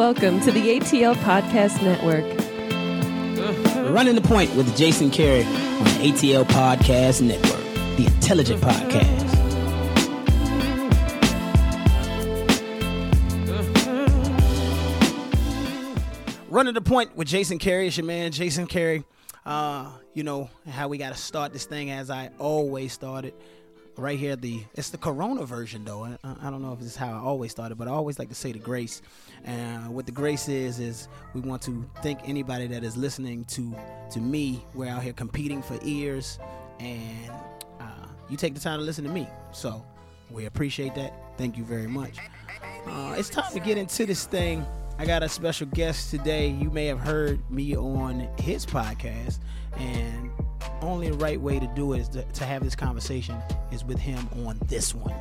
Welcome to the ATL Podcast Network. Running the Point with Jason Carey on the ATL Podcast Network, the intelligent podcast. Running the Point with Jason Carey. It's your man, Jason Carey. You know how we got to start this thing as I always started. Right here, it's the Corona version, though. I don't know if this is how I always started, but I always like to say the grace. And what the grace is we want to thank anybody that is listening to me. We're out here competing for ears, and you take the time to listen to me. So we appreciate that. Thank you very much. It's time to get into this thing. I got a special guest today. You may have heard me on his podcast, and only the right way to do it is to have this conversation is with him on this one.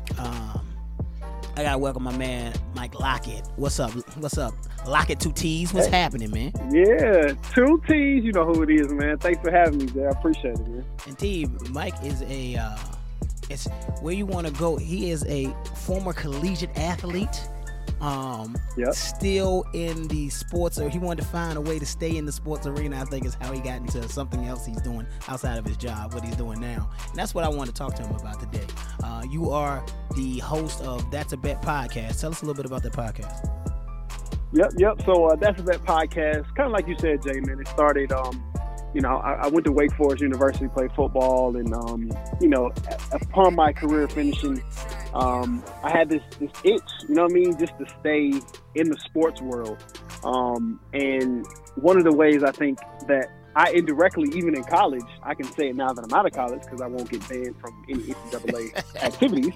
I gotta welcome my man Mike Lockett. What's up? Lockett 2 T's. What's happening, man? Yeah, 2 T's. You know who it is, man. Thanks for having me, Jay. I appreciate it, man. Indeed, Mike is it's where you want to go. He is a former collegiate athlete. Still in the sports, or he wanted to find a way to stay in the sports arena. I think is how he got into something else he's doing outside of his job, what he's doing now. And that's what I want to talk to him about today. You are the host of That's a Bet podcast. Tell us a little bit about that podcast. Yep. So That's a Bet podcast, kind of like you said, Jay, man. It started, I went to Wake Forest University, played football, and, upon my career finishing, I had this itch, you know what I mean, just to stay in the sports world. And one of the ways I think that I indirectly, even in college, I can say it now that I'm out of college because I won't get banned from any NCAA activities.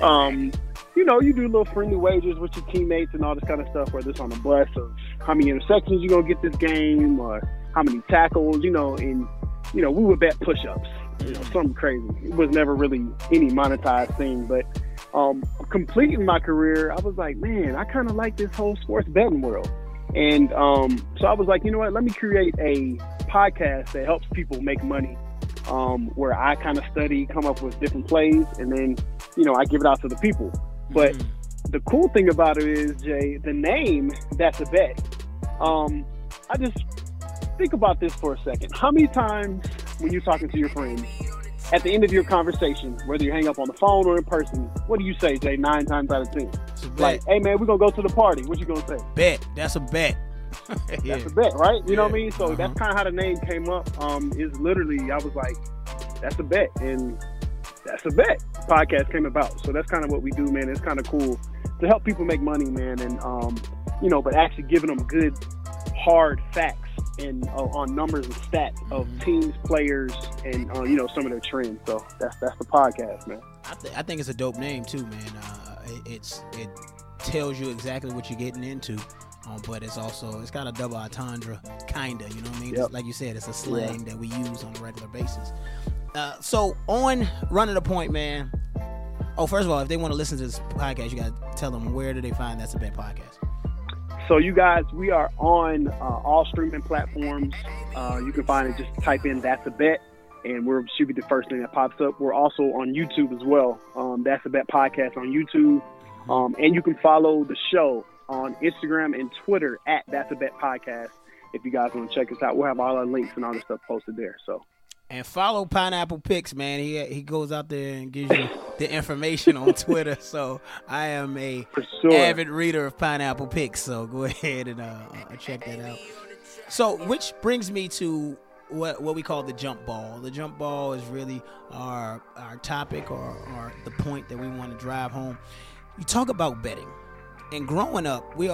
You do little friendly wagers with your teammates and all this kind of stuff, whether it's on the bus of how many interceptions you're going to get this game or how many tackles, and we would bet push-ups, something crazy. It was never really any monetized thing, but completing my career, I was like, man, I kind of like this whole sports betting world. And so I was like, you know what, let me create a podcast that helps people make money, where I kind of study, come up with different plays, and then, I give it out to the people. But the cool thing about it is, Jay, the name, That's a Bet. I just think about this for a second. How many times when you're talking to your friends, at the end of your conversation, whether you hang up on the phone or in person, what do you say, Jay, 9 times out of 10? Like, hey, man, we're going to go to the party. What you going to say? Bet. That's a bet. Yeah. That's a bet, right? You know what I mean? So that's kind of how the name came up. Is literally, I was like, that's a bet. And that's a bet. Podcast came about. So that's kind of what we do, man. It's kind of cool to help people make money, man. And, but actually giving them good, hard facts and on numbers and stats of teams, players, and some of their trends. So that's the podcast, man. I think it's a dope name too, man. It tells you exactly what you're getting into, but it's got a double entendre, kinda. You know what I mean? Yep. Like you said, it's a slang that we use on a regular basis. So on Running the Point, man. Oh, first of all, if they want to listen to this podcast, you gotta tell them where do they find That's a Bet podcast. So you guys, we are on all streaming platforms. You can find it, just type in That's a Bet, and we should be the first thing that pops up. We're also on YouTube as well. That's a Bet podcast on YouTube. And you can follow the show on Instagram and Twitter at That's a Bet podcast. If you guys want to check us out, we'll have all our links and all the stuff posted there. So. And follow Pineapple Picks, man. He goes out there and gives you the information on Twitter. So I am a avid reader of Pineapple Picks. So go ahead and check that out. So which brings me to what we call the jump ball. The jump ball is really our topic or the point that we want to drive home. You talk about betting, and growing up, we're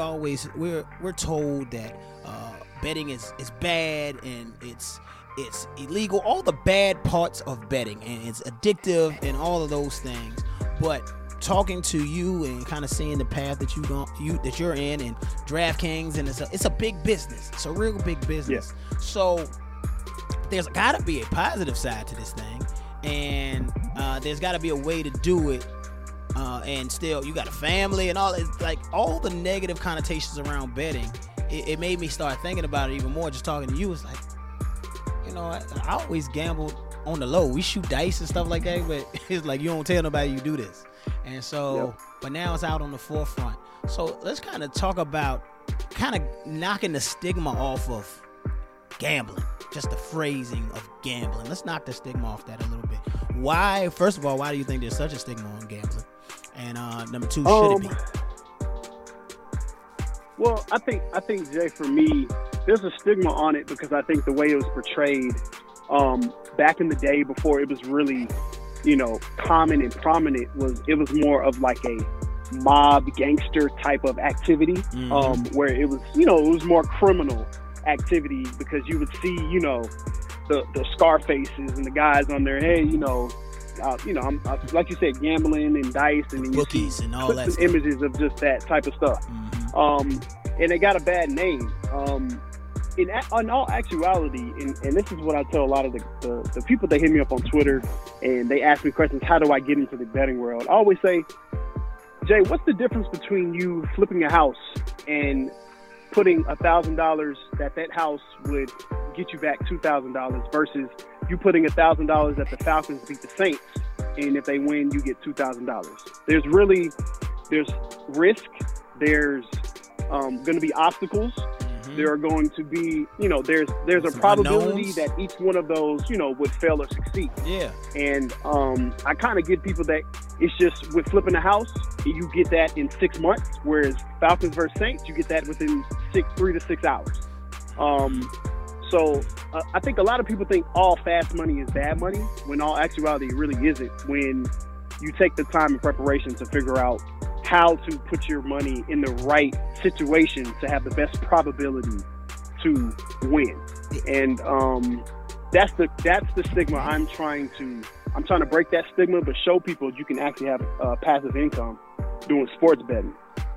told that betting is bad and it's illegal, all the bad parts of betting, and it's addictive and all of those things. But talking to you and kind of seeing the path that you're in, and DraftKings, and it's a big business. It's a real big business. Yeah. So there's got to be a positive side to this thing, and there's got to be a way to do it. And still, you got a family and all. It's like all the negative connotations around betting. It made me start thinking about it even more. Just talking to you, it's like, I always gambled on the low. We shoot dice and stuff like that, but it's like you don't tell nobody you do this. And so, but now it's out on the forefront. So let's kind of talk about kind of knocking the stigma off of gambling, just the phrasing of gambling. Let's knock the stigma off that a little bit. Why, first of all, why do you think there's such a stigma on gambling? And number two, should it be? Well, I think Jay, for me, there's a stigma on it because I think the way it was portrayed back in the day before it was really, common and prominent, it was more of like a mob gangster type of activity, where it was, it was more criminal activity because you would see, the Scarfaces and the guys on there, hey, I'm like you said, gambling and dice and bookies and all that stuff. Images of just that type of stuff. And they got a bad name. In all actuality, and this is what I tell a lot of the people that hit me up on Twitter and they ask me questions, how do I get into the betting world? I always say, Jay, what's the difference between you flipping a house and putting $1,000 that house would get you back $2,000 versus you putting $1,000 that the Falcons beat the Saints, and if they win, you get $2,000. There's risk. There's going to be obstacles. There are going to be, there's a probability unknowns that each one of those, would fail or succeed. Yeah. And I kind of give people that it's just with flipping a house, you get that in 6 months, whereas Falcons versus Saints, you get that within 3 to 6 hours. So I think a lot of people think all fast money is bad money, when all actuality it really isn't, when you take the time and preparation to figure out how to put your money in the right situation to have the best probability to win. And that's the stigma I'm trying to break that stigma, but show people you can actually have passive income doing sports betting.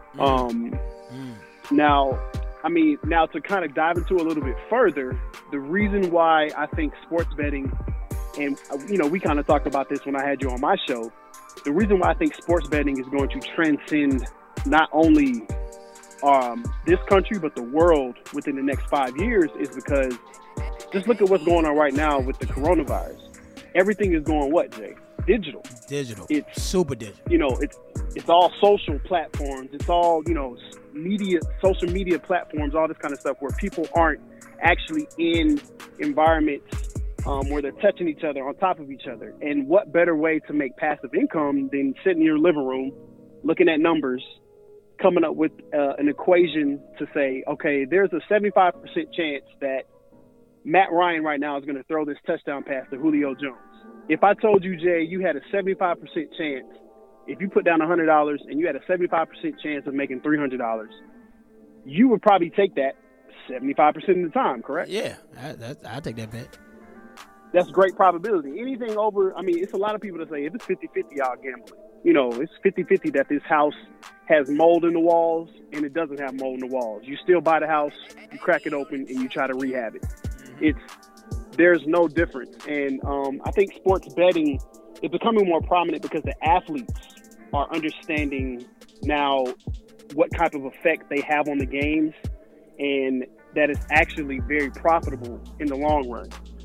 Now to kind of dive into a little bit further, the reason why I think sports betting, and we kind of talked about this when I had you on my show, the reason why I think sports betting is going to transcend not only this country, but the world within the next 5 years is because just look at what's going on right now with the coronavirus. Everything is going what, Jay? Digital. It's super digital. It's all social platforms. It's all, social media platforms, all this kind of stuff where people aren't actually in environments where they're touching each other on top of each other. And what better way to make passive income than sitting in your living room, looking at numbers, coming up with an equation to say, okay, there's a 75% chance that Matt Ryan right now is going to throw this touchdown pass to Julio Jones. If I told you, Jay, you had a 75% chance, if you put down $100 and you had a 75% chance of making $300, you would probably take that 75% of the time, correct? Yeah, I'll take that bet. That's great probability. Anything over, it's a lot of people that say, if it's 50-50, y'all gambling. It's 50-50 that this house has mold in the walls and it doesn't have mold in the walls. You still buy the house, you crack it open, and you try to rehab it. There's no difference. And I think sports betting is becoming more prominent because the athletes are understanding now what type of effect they have on the games, and that is actually very profitable in the long run.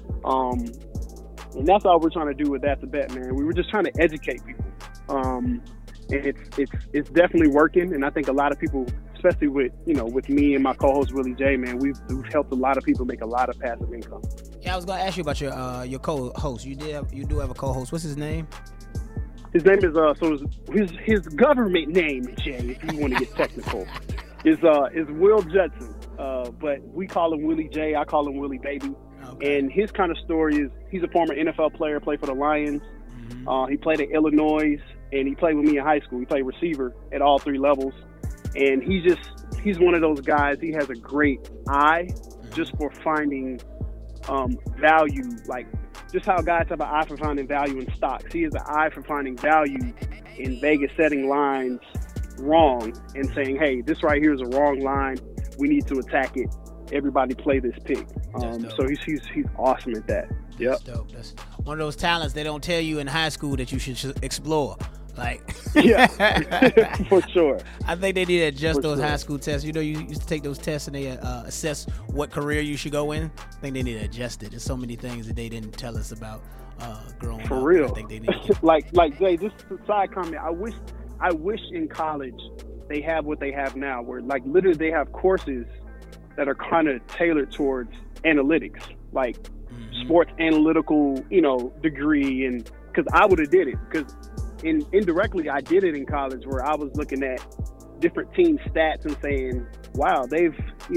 And that's all we're trying to do with That's a Bet, man. We were just trying to educate people. And it's definitely working. And I think a lot of people, especially with me and my co-host Willie J, man, we've helped a lot of people make a lot of passive income. Yeah, I was gonna ask you about your co-host. You do have a co-host. What's his name? His name is his government name, Jay, if you want to get technical, is Will Judson. But we call him Willie J. I call him Willie Baby. Okay. And his kind of story is he's a former NFL player, played for the Lions. He played at Illinois, and he played with me in high school. He played receiver at all 3 levels. And he's one of those guys. He has a great eye just for finding value, like just how guys have an eye for finding value in stocks. He has an eye for finding value in Vegas setting lines wrong and saying, hey, this right here is a wrong line. We need to attack it. Everybody play this pick. So he's awesome at that. Yep. That's dope. That's one of those talents they don't tell you in high school that you should explore. Like, yeah, for sure. I think they need to adjust those high school tests. You used to take those tests and they assess what career you should go in. I think they need to adjust it. There's so many things that they didn't tell us about growing up. For real. I think they need to like Jay, just a side comment. I wish in college they have what they have now, where like literally they have courses that are kind of tailored towards analytics, like sports analytical, degree. And because I would have did it, because indirectly I did it in college, where I was looking at different team stats and saying, wow, they've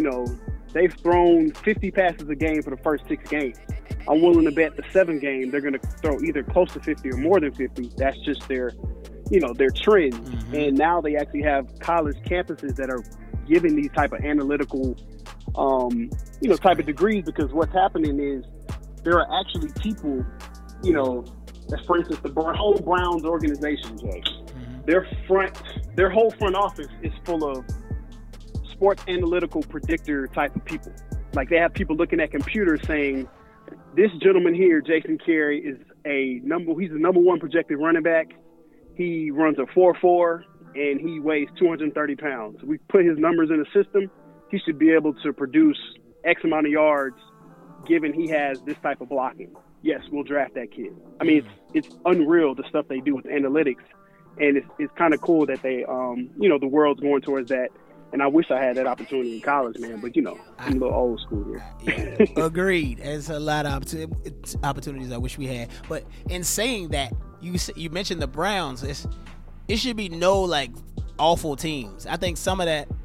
thrown 50 passes a game for the first 6 games. I'm willing to bet the 7th game they're going to throw either close to 50 or more than 50. That's just their trend. And now they actually have college campuses that are giving these type of analytical, type of degrees, because what's happening is there are actually people, for instance, the whole Browns organization, Jay, their whole front office is full of sports analytical predictor type of people. Like, they have people looking at computers saying, this gentleman here, Jason Carey, he's the number 1 projected running back. He runs a 4.4 and he weighs 230 pounds. We put his numbers in the system. He should be able to produce X amount of yards given he has this type of blocking. Yes, we'll draft that kid. I mean, it's unreal the stuff they do with analytics. And it's kind of cool that they, the world's going towards that. And I wish I had that opportunity in college, man. But, I'm a little old school here. Yeah, agreed. There's a lot of opportunities I wish we had. But in saying that, you mentioned the Browns. It should be no, like, awful teams. I think some of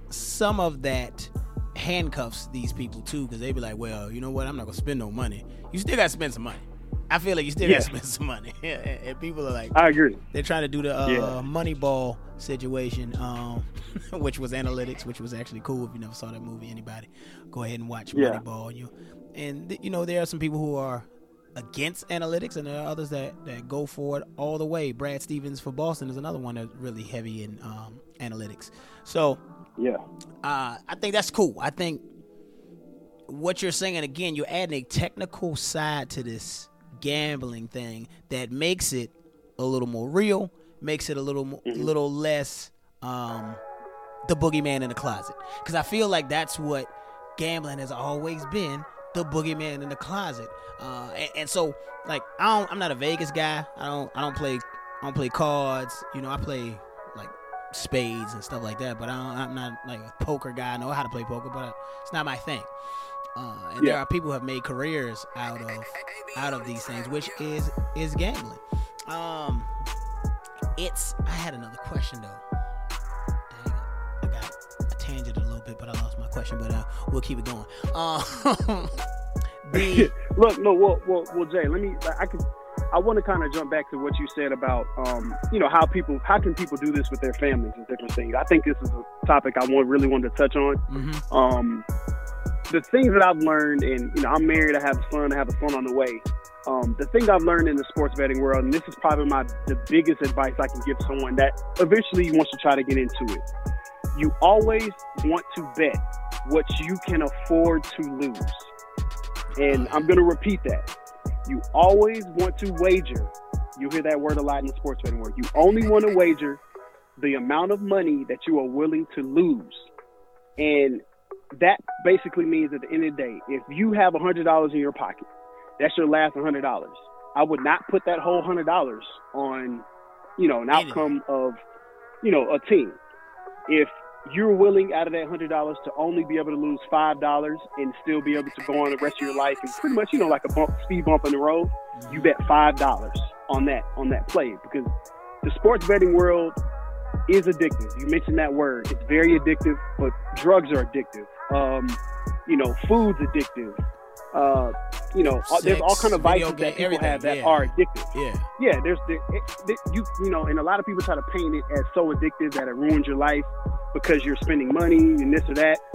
that handcuffs these people, too, because they be like, well, you know what? I'm not going to spend no money. You still got to spend some money. I feel like you still got to spend some money. And people are like, I agree. They're trying to do the Moneyball situation, which was analytics, which was actually cool. If you never saw that movie, anybody, go ahead and watch Moneyball. There are some people who are against analytics, and there are others that go for it all the way. Brad Stevens for Boston is another one that's really heavy in analytics. So, I think that's cool. I think what you're saying, and again, you're adding a technical side to this gambling thing that makes it a little more real, makes it a little less the boogeyman in the closet. Because I feel like that's what gambling has always been, the boogeyman in the closet. And so, like, I'm not a Vegas guy. I don't play cards. I play like spades and stuff like that. But I'm not like a poker guy. I know how to play poker, but it's not my thing. There are people who have made careers out of these things, which is gambling. I had another question though. Dang, I got a tangent a little bit, but I lost my question. But we'll keep it going. Well, Jay, I want to kind of jump back to what you said about, how can people do this with their families and different things. I think this is a topic I really wanted to touch on. The things that I've learned, and I'm married, I have a son on the way. The thing I've learned in the sports betting world, and this is probably the biggest advice I can give someone that eventually wants to try to get into it. You always want to bet what you can afford to lose. And I'm going to repeat that. You always want to wager. You hear that word a lot in the sports betting world. You only want to wager the amount of money that you are willing to lose. And that basically means at the end of the day, if you have $100 in your pocket, that's your last $100. I would not put that whole $100 on, an outcome of, a team. If you're willing out of that $100 to only be able to lose $5 and still be able to go on the rest of your life and pretty much, like a speed bump in the road, you bet $5 on that play, because the sports betting world is addictive. You mentioned that word. It's very addictive, but drugs are addictive. Food's addictive. There's all kind of vices that people have that are addictive. And a lot of people try to paint it as so addictive that it ruins your life because you're spending money and this or that.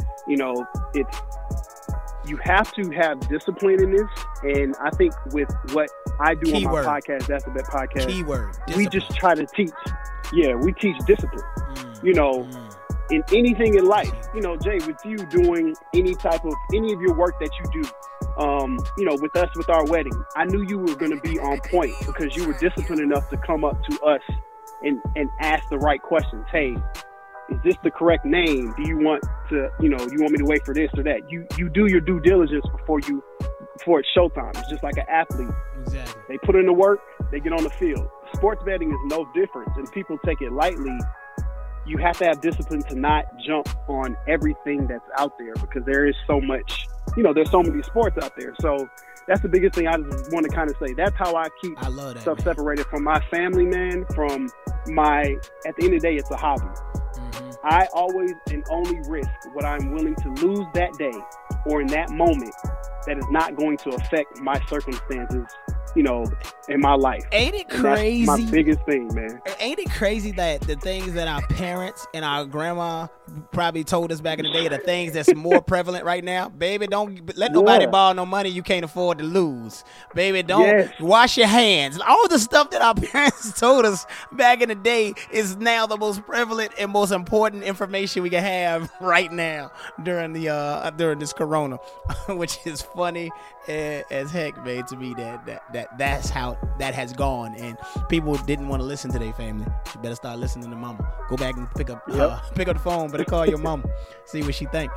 You have to have discipline in this, and I think with what I do on my podcast, That's the Bet podcast, we just try to teach. Yeah, we teach discipline. In anything in life, Jay, with you doing any of your work that you do, with us, with our wedding, I knew you were going to be on point because you were disciplined enough to come up to us and ask the right questions. Hey, is this the correct name? Do you want to, you want me to wait for this or that? You do your due diligence before it's showtime. It's just like an athlete. Exactly. They put in the work, they get on the field. Sports betting is no different, and people take it lightly. you have to have discipline to not jump on everything that's out there, because there is so much, there's so many sports out there. So that's the biggest thing I just want to kind of say. That's how I keep stuff separated from my family, man, at the end of the day, it's a hobby. Mm-hmm. I always and only risk what I'm willing to lose that day or in that moment that is not going to affect my circumstances, in my life. Ain't it crazy? That's my biggest thing, man. Ain't it crazy that the things that our parents and our grandma probably told us back in the day, the things that's more prevalent right now? Baby, don't let nobody borrow no money you can't afford to lose. Baby, don't wash your hands. All the stuff that our parents told us back in the day is now the most prevalent and most important information we can have right now during during this corona, which is funny as heck, man, to me that's how that has gone, and people didn't want to listen to their family. You better start listening to mama. Go back and pick up the phone, better call your mama, see what she think.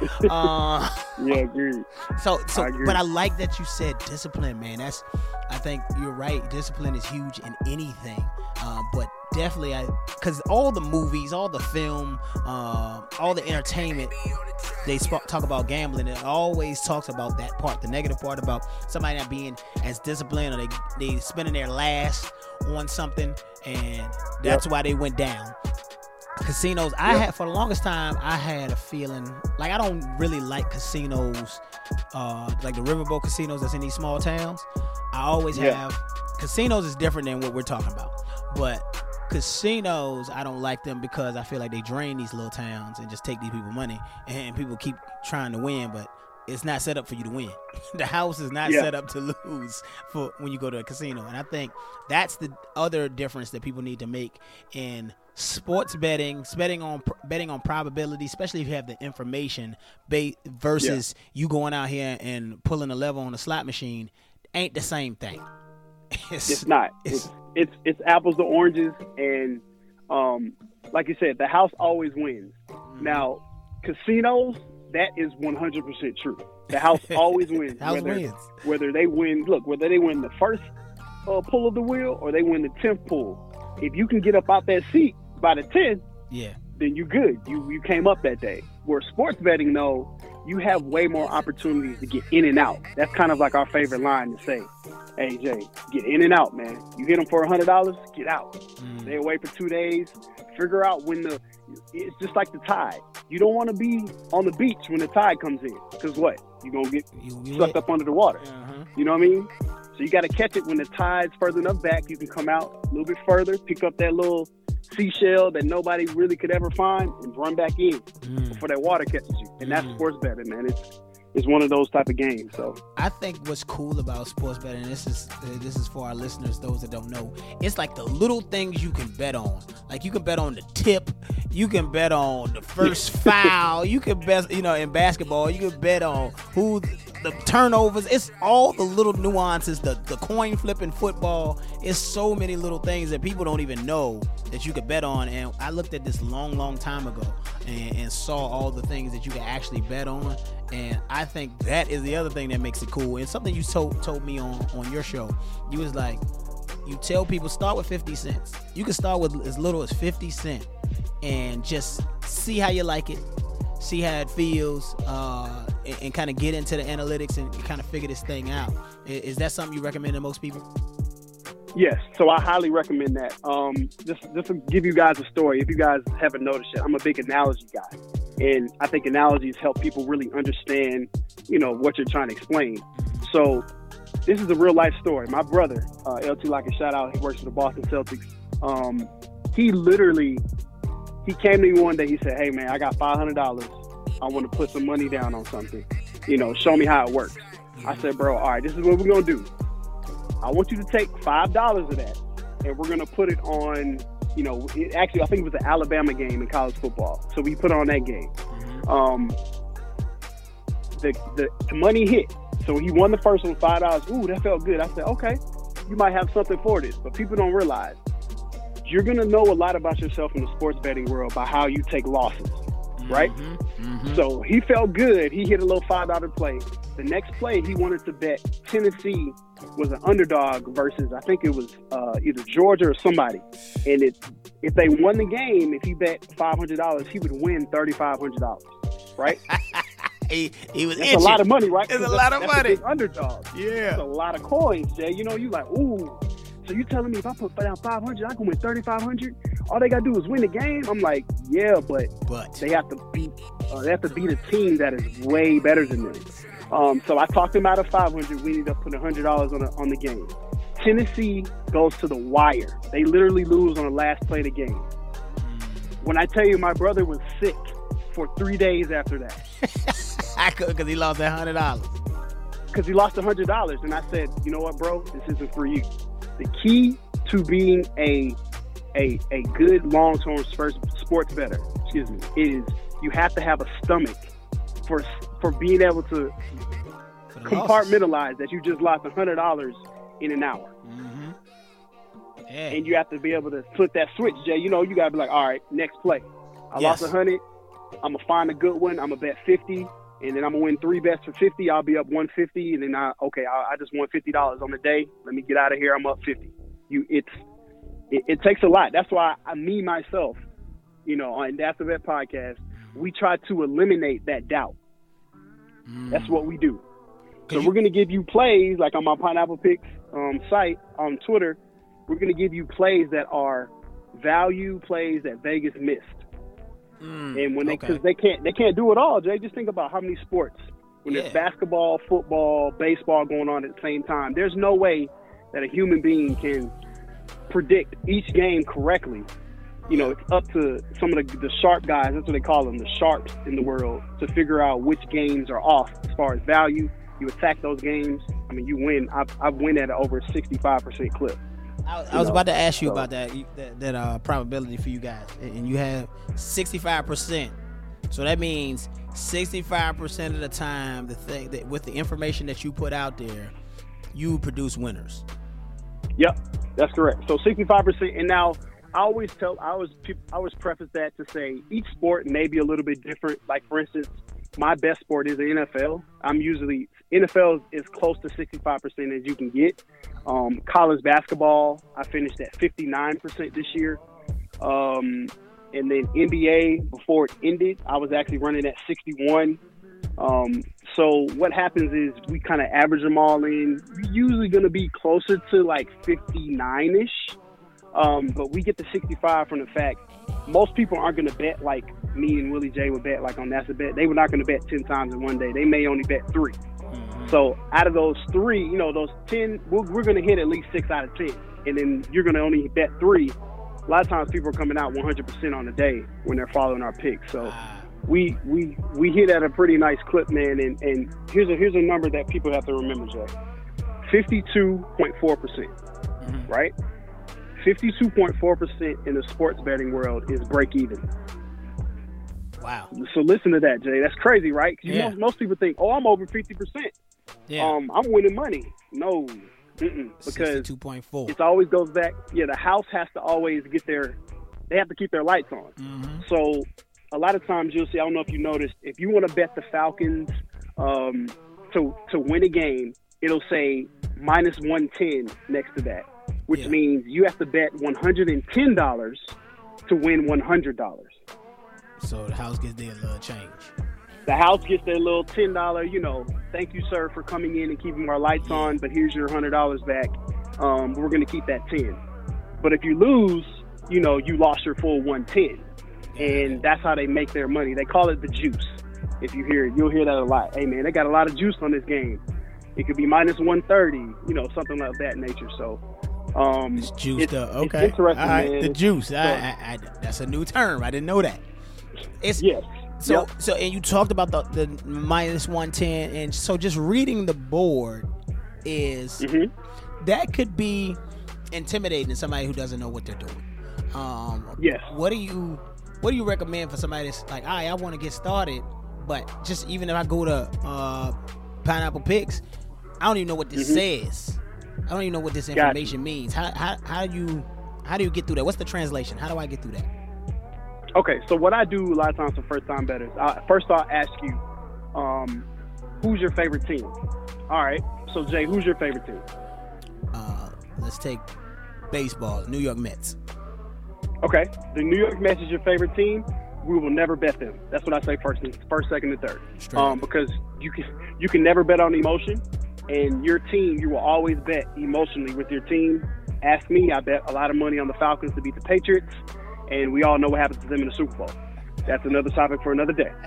Agreed. So but I like that you said discipline, man. I think you're right. Discipline is huge in anything, but definitely because all the movies, all the film, all the entertainment, they talk about gambling. It always talks about that part, the negative part about somebody not being as disciplined, or they spending their last on something, and that's why they went down. Casinos, I had for the longest time, I had a feeling like I don't really like casinos, like the riverboat casinos that's in these small towns. I always have casinos is different than what we're talking about, but casinos, I don't like them because I feel like they drain these little towns and just take these people money, and people keep trying to win, but it's not set up for you to win. The house is not set up to lose for when you go to a casino, and I think that's the other difference that people need to make in sports betting on probability, especially if you have the information versus you going out here and pulling a lever on a slot machine. Ain't the same thing. It's not. It's apples to oranges, and like you said, the house always wins. Mm-hmm. Now, casinos, that is 100% true. The house always wins. Whether they win the first pull of the wheel or they win the 10th pull. If you can get up out that seat by the 10th, then you're good. You came up that day. Where sports betting, though, you have way more opportunities to get in and out. That's kind of like our favorite line to say. Hey, Jay, get in and out, man. You hit them for $100, get out. Stay away for 2 days. Figure out it's just like the tide. You don't want to be on the beach when the tide comes in, because what? You're going to get sucked up under the water. Uh-huh. You know what I mean? So you got to catch it when the tide's further enough back. You can come out a little bit further, pick up that little seashell that nobody really could ever find, and run back in before that water catches you. And that's sports betting, man. It's one of those type of games. So I think what's cool about sports betting, this is for our listeners, those that don't know, it's like the little things you can bet on. Like you can bet on the tip, you can bet on the first foul, you can bet, in basketball, you can bet on who the turnovers. It's all the little nuances, the coin flip in football. It's so many little things that people don't even know that you could bet on. And I looked at this long time ago and saw all the things that you can actually bet on. And I think that is the other thing that makes it cool. And something you told me on your show, you was like, you tell people start with 50 cents. You can start with as little as 50 cents and just see how you like it, see how it feels, and kind of get into the analytics and kind of figure this thing out. Is that something you recommend to most people? Yes, so I highly recommend that. Just to give you guys a story, if you guys haven't noticed yet, I'm a big analogy guy. And I think analogies help people really understand, what you're trying to explain. So this is a real life story. My brother, LT Lockett, shout out, he works for the Boston Celtics. He came to me one day, he said, hey man, I got $500. I want to put some money down on something. Show me how it works. I said, bro, all right, this is what we're going to do. I want you to take $5 of that, and we're going to put it on, actually, I think it was the Alabama game in college football. So we put on that game. The money hit. So he won the first one, $5. Ooh, that felt good. I said, okay, you might have something for this. But people don't realize you're going to know a lot about yourself in the sports betting world by how you take losses, right? So he felt good. He hit a little $5 play. The next play, he wanted to bet Tennessee was an underdog versus, I think it was either Georgia or somebody. And if they won the game, if he bet $500, he would win $3,500, right? he was That's a lot of money, right? It's a lot of money. That's underdog. Yeah. That's a lot of coins, Jay. You know, you like, ooh. So you telling me if I put down $500, I can win $3,500? All they gotta do is win the game. I'm like, yeah, but they have to beat a team that is way better than them. So I talked them out of $500. We ended up putting $100 on the game. Tennessee goes to the wire. They literally lose on the last play of the game. When I tell you, my brother was sick for 3 days after that. Because he lost that $100. Because he lost $100, and I said, you know what, bro, this isn't for you. The key to being a good long-term sports bettor, is you have to have a stomach for being able to compartmentalize that you just lost $100 in an hour. Mm-hmm. Yeah. And you have to be able to flip that switch, Jay. You know, you got to be like, all right, next play. I lost 100. I'm going to find a good one. I'm going to bet 50. And then I'm going to win 3 bets for 50. I'll be up 150. And then I just won $50 on the day. Let me get out of here. I'm up 50. It takes a lot. That's why myself, you know, on the After Bet podcast, we try to eliminate that doubt. That's what we do. So we're going to give you plays, like on my Pineapple Picks site on Twitter, we're going to give you plays that are value plays that Vegas missed. And when because they can't do it all, Jay. Just think about how many sports, when there's basketball, football, baseball going on at the same time. There's no way that a human being can predict each game correctly. You know, it's up to some of the sharp guys, that's what they call them, the sharps in the world, to figure out which games are off as far as value. You attack those games, I mean, you win. I've win at over a 65% clip. I was about to ask you about that probability for you guys, and you have 65%. So that means 65% of the time, the thing that with the information that you put out there, you produce winners. Yep, that's correct. So 65%, and now I always preface that to say each sport may be a little bit different. Like for instance, my best sport is the NFL. NFL is close to 65% as you can get. College basketball, I finished at 59% this year. And then NBA, before it ended, I was actually running at 61. So what happens is we kind of average them all in. We're usually going to be closer to like 59-ish. But we get to 65 from the fact most people aren't going to bet like me and Willie J would bet like on That's a Bet. They were not going to bet 10 times in one day. They may only bet 3. So out of those 3, you know, those 10, we're going to hit at least 6 out of 10. And then you're going to only bet 3. A lot of times people are coming out 100% on the day when they're following our picks. So we hit at a pretty nice clip, man. And here's a number that people have to remember, Jay. 52.4%, right? 52.4% in the sports betting world is break even. Wow. So listen to that, Jay. That's crazy, right? You know, most people think, oh, I'm over 50%. Yeah. I'm winning money. No. Because 62.4. it always goes back. Yeah, the house has to always they have to keep their lights on. So a lot of times you'll see, I don't know if you noticed, if you want to bet the Falcons to win a game, it'll say minus 110 next to that, which means you have to bet $110 to win $100. So the house gets their little change. The house gets their little $10, you know, thank you, sir, for coming in and keeping our lights on, but here's your $100 back. We're going to keep that 10. But if you lose, you know, you lost your full 110. And that's how they make their money. They call it the juice. If you hear it, you'll hear that a lot. Hey, man, they got a lot of juice on this game. It could be minus 130, you know, something like that nature. So it's juiced up. Okay. It's interesting, all right, man. The juice. That's a new term. I didn't know that. Yes. So and you talked about the minus 110, and so just reading the board is that could be intimidating to somebody who doesn't know what they're doing. Yes. What do you recommend for somebody that's like, all right, I want to get started, but just even if I go to Pineapple Picks, I don't even know what this says. I don't even know what this information means. How do you get through that? What's the translation? How do I get through that? Okay, so what I do a lot of times for first-time bettors, first I'll ask you, who's your favorite team? All right, so Jay, who's your favorite team? Let's take baseball, New York Mets. Okay, the New York Mets is your favorite team. We will never bet them. That's what I say first, second, and third. Because you can never bet on emotion, and your team, you will always bet emotionally with your team. Ask me, I bet a lot of money on the Falcons to beat the Patriots, and we all know what happens to them in the Super Bowl. That's another topic for another day.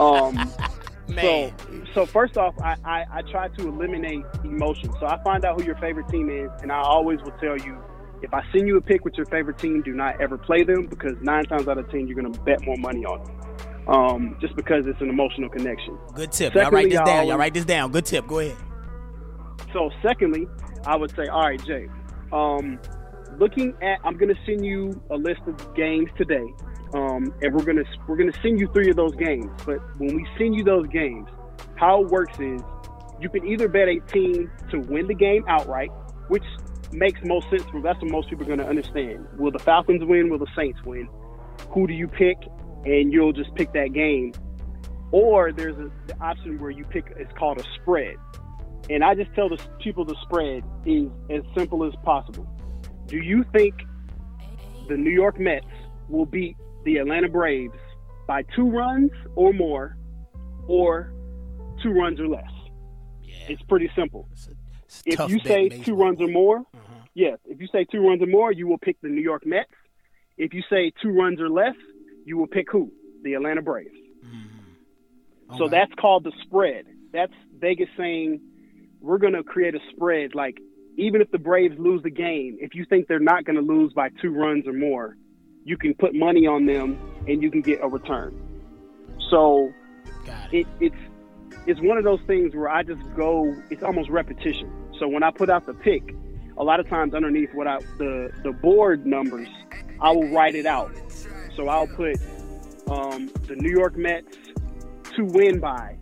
So first off, I try to eliminate emotion. So I find out who your favorite team is, and I always will tell you, if I send you a pick with your favorite team, do not ever play them, because 9 times out of 10, you're going to bet more money on them. Just because it's an emotional connection. Good tip. Secondly, y'all write this down. Good tip. Go ahead. So secondly, I would say, all right, Jay, I'm going to send you a list of games today. And we're gonna send you 3 of those games. But when we send you those games, how it works is you can either bet a team to win the game outright, which makes most sense. That's what most people are gonna understand. Will the Falcons win? Will the Saints win? Who do you pick? And you'll just pick that game. Or there's the option where you pick. It's called a spread. And I just tell the people the spread is as simple as possible. Do you think the New York Mets will beat the Atlanta Braves by 2 runs or more, or 2 runs or less? Yeah. It's pretty simple. If you say 2 runs or more, yes. If you say 2 runs or more, you will pick the New York Mets. If you say 2 runs or less, you will pick who? The Atlanta Braves. Mm-hmm. So that's called the spread. That's Vegas saying, we're going to create a spread. Like, even if the Braves lose the game, if you think they're not going to lose by 2 runs or more, you can put money on them and you can get a return. So it's one of those things where I just go, it's almost repetition. So when I put out the pick, a lot of times underneath the board numbers, I will write it out. So I'll put the New York Mets to win by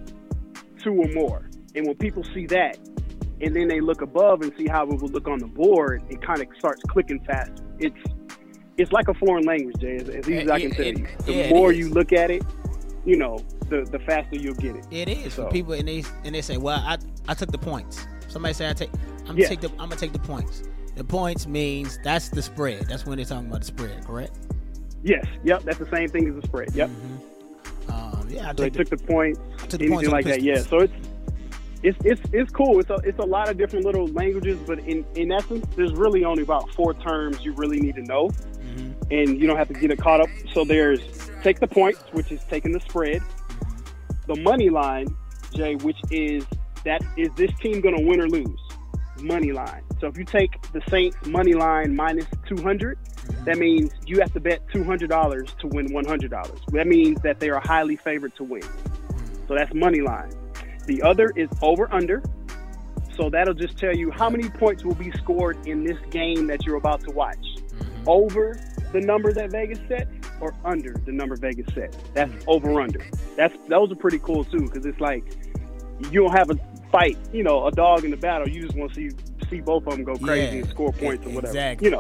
2 or more. And when people see that, and then they look above and see how it will look on the board, it kind of starts clicking fast. It's like a foreign language, Jay, as easy as I can tell you. The more you look at it, the faster you'll get it. It is for people, and they say, "Well, I took the points." Somebody say, I'm gonna take the points." The points means that's the spread. That's when they're talking about the spread, correct? Yes. Yep. That's the same thing as the spread. Yep. Mm-hmm. They took the points. Anything like that. Yeah. So it's cool. It's a lot of different little languages, but in essence, there's really only about 4 terms you really need to know. And you don't have to get it caught up. So there's take the points, which is taking the spread. The money line, Jay, which is this team going to win or lose? Money line. So if you take the Saints money line minus 200, that means you have to bet $200 to win $100. That means that they are highly favored to win. So that's money line. The other is over under. So that'll just tell you how many points will be scored in this game that you're about to watch. Over the number that Vegas sets or under the number Vegas sets. That's over under. Those are pretty cool too, because it's like you don't have a fight, a dog in the battle. You just want to see both of them go crazy and score points or whatever. Exactly.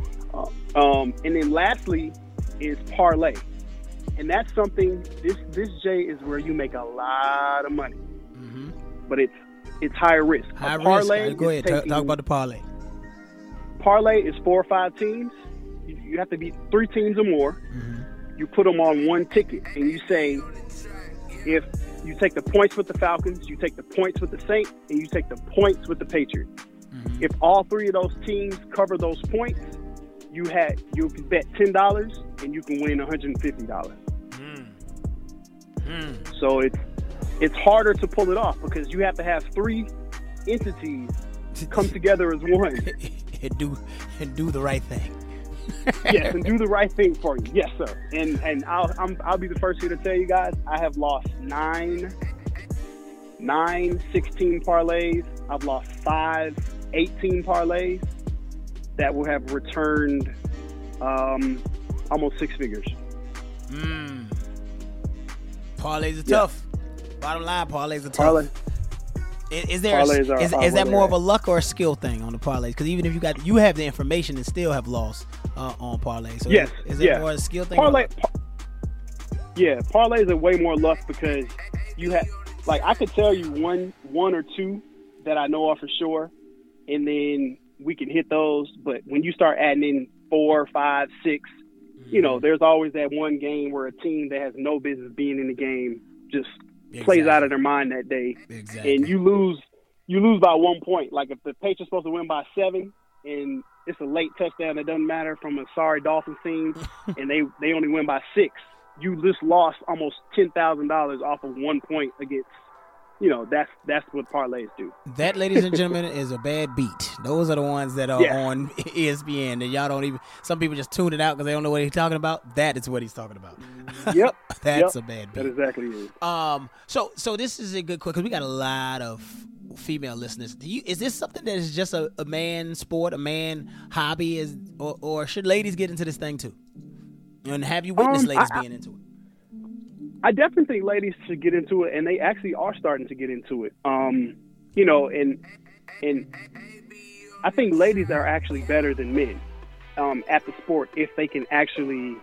And then lastly is parlay, and that's something. This Jay is where you make a lot of money, but it's higher risk. High risk. Go ahead. Talk about the parlay. Parlay is 4 or 5 teams. You have to beat 3 teams or more. You put them on one ticket, and you say, if you take the points with the Falcons, you take the points with the Saints, and you take the points with the Patriots. If all 3 of those teams cover those points, you can bet $10 and you can win $150. So it's harder to pull it off because you have to have 3 entities come together as one and do the right thing. Yes, and do the right thing for you. Yes, sir. And I'll be the first here to tell you guys, I have lost 9 16 parlays. I've lost 5 18 parlays that will have returned almost 6 figures. Parlays are tough. Bottom line, parlays are tough. Is that more of a luck or a skill thing on the parlays? Because even if you have the information and still have lost on parlays. So yes. Is it more a skill thing? Parlays are way more luck because you have, like, I could tell you one or two that I know of for sure, and then we can hit those. But when you start adding in 4, 5, 6, you know, there's always that one game where a team that has no business being in the game just plays out of their mind that day. Exactly. And you lose by 1 point. Like if the Patriots supposed to win by 7 and it's a late touchdown that doesn't matter from a sorry Dolphins team and they only win by 6, you just lost almost $10,000 off of 1 point against, you know, that's what parlays do. That, ladies and gentlemen, is a bad beat. Those are the ones that are on ESPN that y'all don't even, some people just tune it out because they don't know what he's talking about. That is what he's talking about. Yep. That's a bad beat. That exactly is. So this is a good question because we got a lot of female listeners. Is this something that is just a man sport, a man hobby, or should ladies get into this thing too? And have you witnessed ladies being into it? I definitely think ladies should get into it, and they actually are starting to get into it. You know, and I think ladies are actually better than men at the sport if they can actually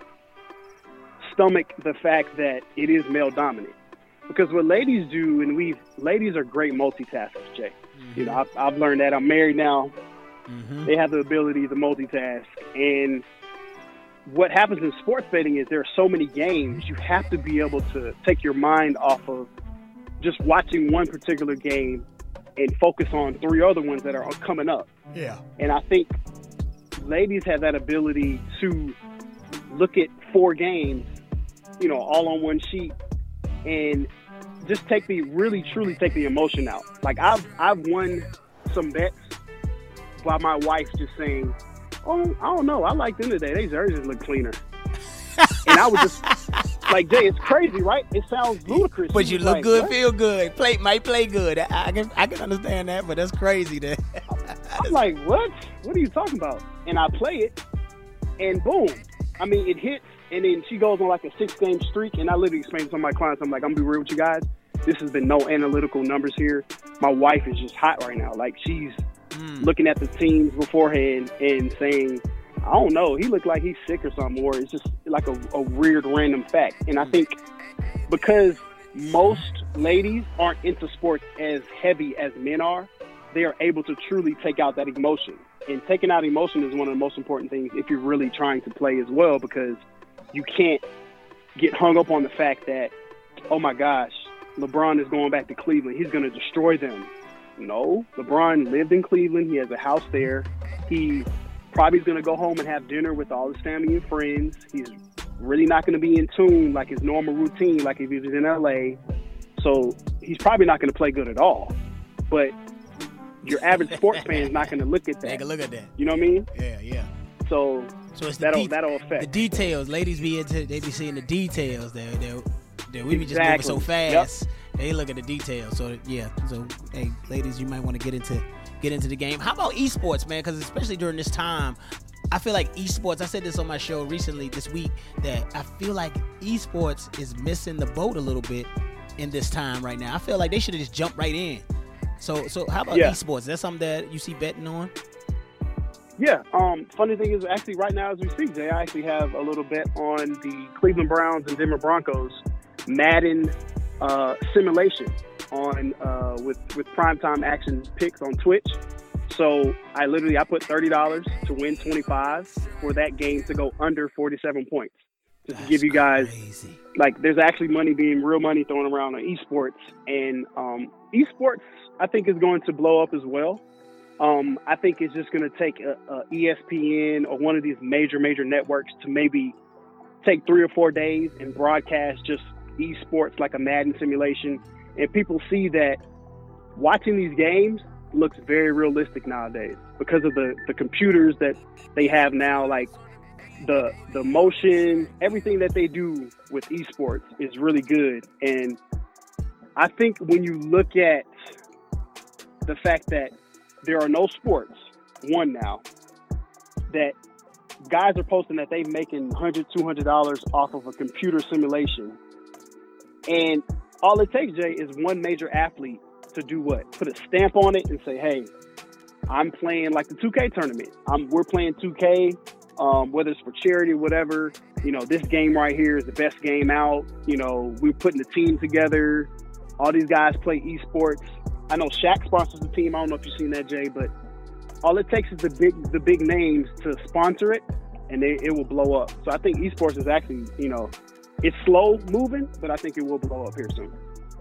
stomach the fact that it is male dominant. Because what ladies do, and ladies are great multitaskers, Jay. Mm-hmm. You know, I've learned that. I'm married now. Mm-hmm. They have the ability to multitask, and what happens in sports betting is there are so many games, you have to be able to take your mind off of just watching one particular game and focus on 3 other ones that are coming up. Yeah. And I think ladies have that ability to look at 4 games, you know, all on one sheet and just really truly take the emotion out. Like I've won some bets by my wife just saying, "Oh, I don't know. I like them today. They jerseys look cleaner." And I was just like, Jay, it's crazy, right? It sounds ludicrous. But you look like, good, what? Feel good. Might play good. I can understand that, but that's crazy. I'm like, what? What are you talking about? And I play it, and boom. I mean, it hits, and then she goes on like a 6-game streak, and I literally explain to some of my clients, I'm like, I'm going to be real with you guys. This has been no analytical numbers here. My wife is just hot right now. Like, she's looking at the teams beforehand and saying, I don't know, he looked like he's sick or something, or it's just like a weird random fact. And I think because most ladies aren't into sports as heavy as men are, they are able to truly take out that emotion. And taking out emotion is one of the most important things if you're really trying to play as well, because you can't get hung up on the fact that, oh my gosh, LeBron is going back to Cleveland. He's going to destroy them. No, LeBron lived in Cleveland. He has a house there. He probably is going to go home and have dinner with all his family and friends. He's really not going to be in tune like his normal routine, like if he was in LA. So he's probably not going to play good at all. But your average sports fan is not going to look at that. They can look at that. You know what I mean? Yeah. So it's that'll affect the details. Ladies be seeing the details. That we be just moving so fast. Yep. They look at the details. So hey, ladies, you might want to get into the game. How about esports, man? Because especially during this time, I feel like esports. I said this on my show recently this week that I feel like esports is missing the boat a little bit in this time right now. I feel like they should have just jumped right in. So how about esports? Is that something that you see betting on? Yeah. Funny thing is, actually, right now as we speak, Jay, I actually have a little bet on the Cleveland Browns and Denver Broncos Madden simulation on with primetime action picks on Twitch. So I put $30 to win $25 for that game to go under 47 points. Just to give you guys crazy. Like, there's actually real money thrown around on esports, and esports I think is going to blow up as well. I think it's just going to take a ESPN or one of these major networks to maybe take 3 or 4 days and broadcast just esports like a Madden simulation, and people see that watching these games looks very realistic nowadays because of the computers that they have now. Like the motion, everything that they do with esports is really good. And I think when you look at the fact that there are no sports, now, that guys are posting that they're making $100, $200 off of a computer simulation. And all it takes, Jay, is one major athlete to do what? Put a stamp on it and say, hey, I'm playing like the 2K tournament. We're playing 2K, whether it's for charity or whatever. You know, this game right here is the best game out. You know, we're putting the team together. All these guys play esports. I know Shaq sponsors the team. I don't know if you've seen that, Jay, but all it takes is the big names to sponsor it, and it will blow up. So I think esports is actually, it's slow moving, but I think it will blow up here soon.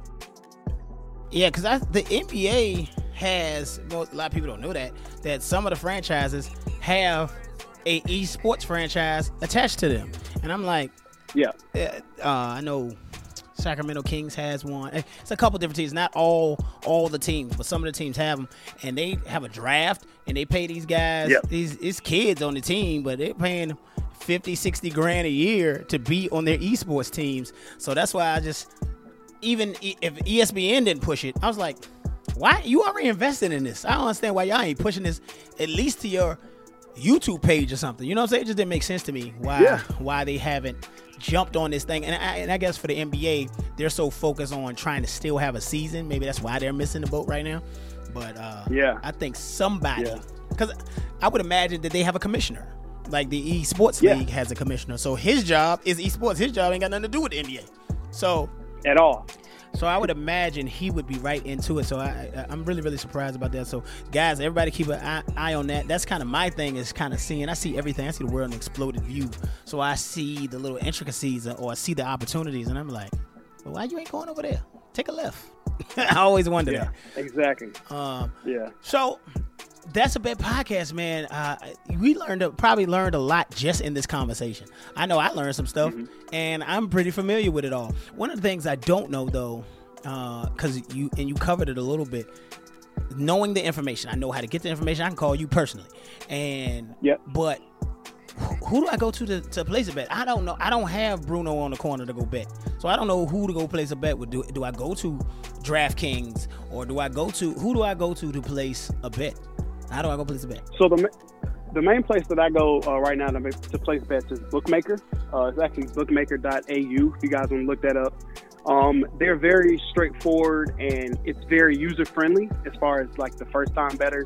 Yeah, because the NBA has, a lot of people don't know that some of the franchises have a esports franchise attached to them. And I'm like, yeah, I know Sacramento Kings has one. It's a couple different teams, not all the teams, but some of the teams have them, and they have a draft, and they pay these guys, these kids on the team, but they're paying $50-60 grand a year to be on their esports teams. So that's why I just, even if ESPN didn't push it, I was like, why? You already invested in this. I don't understand why y'all ain't pushing this at least to your YouTube page or something. You know what I'm saying? It just didn't make sense to me why they haven't jumped on this thing. And I guess for the NBA, they're so focused on trying to still have a season. Maybe that's why they're missing the boat right now. But I think somebody, because I would imagine that they have a commissioner. Like the esports league has a commissioner. So his job is esports. His job ain't got nothing to do with the NBA. So at all. So I would imagine he would be right into it. So I'm really, really surprised about that. So guys, everybody keep an eye on that. That's kind of my thing, is kind of seeing. I see everything. I see the world in an exploded view. So I see the little intricacies or I see the opportunities, and I'm like, well, why you ain't going over there? Take a left. I always wonder that. Exactly. So That's a Bet podcast, man. We probably learned a lot just in this conversation. I know I learned some stuff, and I'm pretty familiar with it all. One of the things I don't know, though, because you covered it a little bit, knowing the information. I know how to get the information. I can call you personally, but who do I go to place a bet? I don't know. I don't have Bruno on the corner to go bet, so I don't know who to go place a bet with. Do I go to DraftKings, or who do I go to place a bet? How do I go place a bet? So the main place that I go right now to place bets is Bookmaker. It's actually bookmaker.au if you guys want to look that up. They're very straightforward, and it's very user-friendly as far as like the first-time bettors.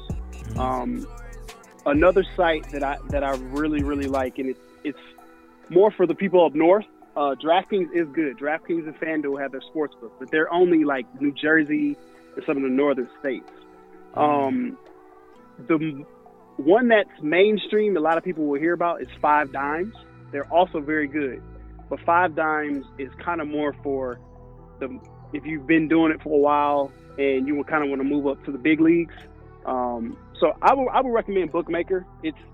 Another site that I really, really like, and it's more for the people up north. DraftKings is good. DraftKings and FanDuel have their sportsbook, but they're only like New Jersey and some of the northern states. The one that's mainstream, a lot of people will hear about, is 5 Dimes. They're also very good, but 5 Dimes is kind of more for if you've been doing it for a while and you kind of want to move up to the big leagues. So I would recommend Bookmaker.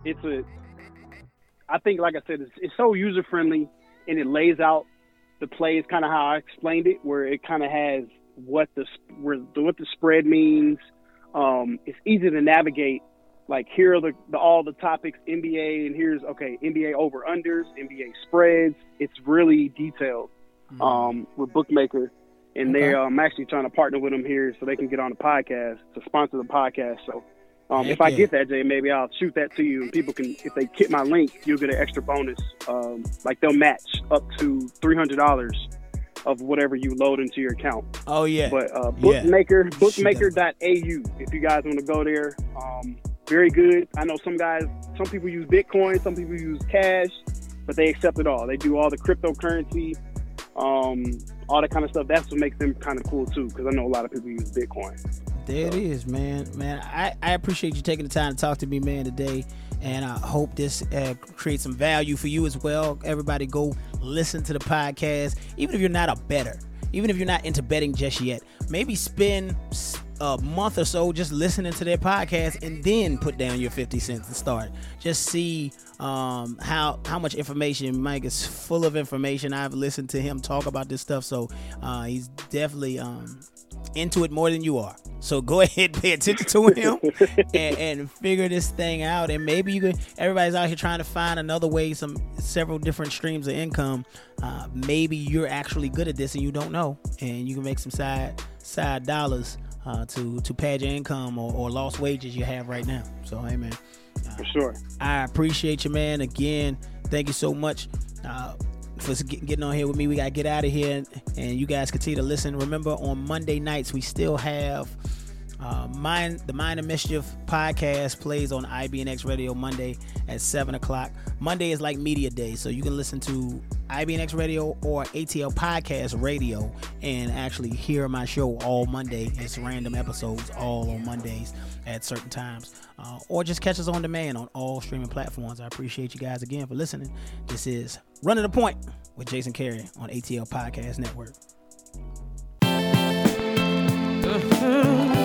I think, like I said, it's so user friendly, and it lays out the plays kind of how I explained it, where it kind of has what the spread means. It's easy to navigate. Like, here are all the topics, NBA, and here's NBA over unders, NBA spreads. It's really detailed with Bookmaker, and I'm actually trying to partner with them here so they can get on the podcast to sponsor the podcast. So if I get that, Jay, maybe I'll shoot that to you, and people can, if they hit my link, you'll get an extra bonus. Like, they'll match up to $300 of whatever you load into your account. Oh yeah. But Bookmaker.au, if you guys want to go there. Very good. I know some people use Bitcoin, some people use cash, but they accept it all. They do all the cryptocurrency, all that kind of stuff. That's what makes them kind of cool too, because I know a lot of people use Bitcoin. There it is, man. I appreciate you taking the time to talk to me, man, today, and I hope this creates some value for you as well. Everybody go listen to the podcast, even if you're not a bettor, even if you're not into betting just yet. Maybe spend a month or so just listening to their podcast, and then put down your 50 cents and start. Just see how much information. Mike is full of information. I've listened to him talk about this stuff, so he's definitely into it more than you are. So go ahead, pay attention to him and figure this thing out. And maybe everybody's out here trying to find another way, several different streams of income. Maybe you're actually good at this and you don't know, and you can make some side dollars to pad your income or lost wages you have right now. So, hey, man. For sure. I appreciate you, man. Again, thank you so much for getting on here with me. We got to get out of here, and you guys continue to listen. Remember, on Monday nights, we still have the Mind of Mischief podcast plays on IBNX Radio Monday at 7 o'clock. Monday is like media day, so you can listen to IBNX Radio or ATL Podcast Radio and actually hear my show all Monday. It's random episodes all on Mondays at certain times. Or just catch us on demand on all streaming platforms. I appreciate you guys again for listening. This is Running the Point with Jason Carey on ATL Podcast Network.